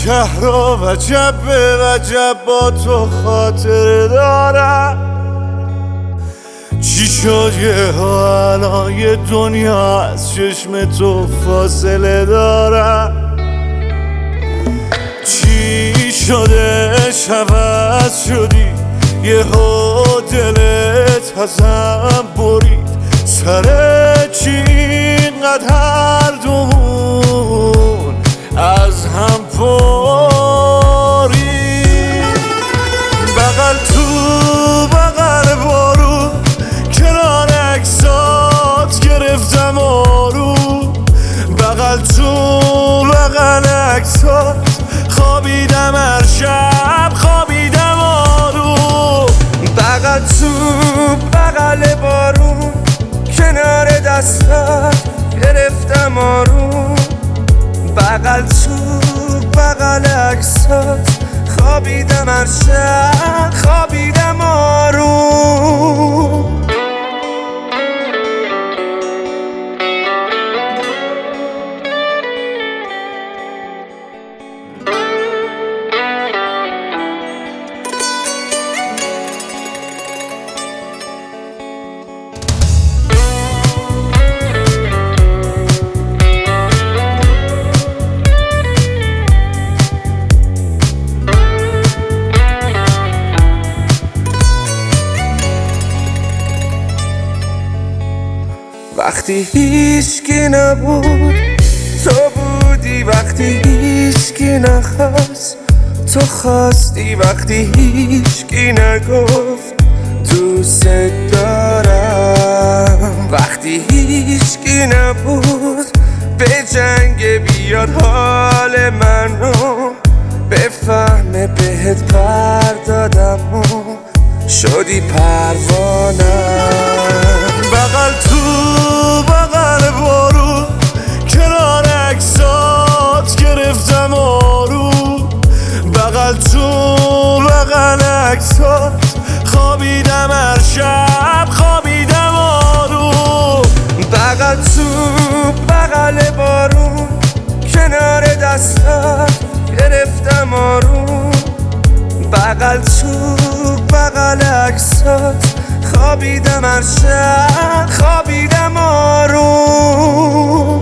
شهر و وجب به وجب با تو خاطر دارم. چی شد یه الان یه دنیا از چشم تو فاصله دارم. چی شده عوض شدی یه دلت ازم برید. سر چی اینقدر هر دومون از هم پرید. بغل تو بغل بارون کنار عکسات گرفتم آروم. بغل تو بغل عکسات خوابیدم هر شب خوابیدم آروم. بغل تو بغل بارون کنار دستات گرفتم آروم. بغل تو بغل عکسات خوابیدم هر شب خوابیدم آروم. وقتی هیچکی نبود تو بودی، وقتی هیچکی نخواست تو خواستی، وقتی هیچکی نگفت دوست دارم. وقتی هیچکی نبود به جنگ بیاد حال منو بفهمه بهت پر دادم و شدی پروانم. بغل تو بغل بارون کنار عکسات گرفتم آروم. بغل تو بغل عکسات خوابیدم هر شب خوابیدم آروم. بغل تو بغل بارون کنار دستات گرفتم آروم. بغل تو بغل عکسات خوابیدم هر شب خوابیدم آروم.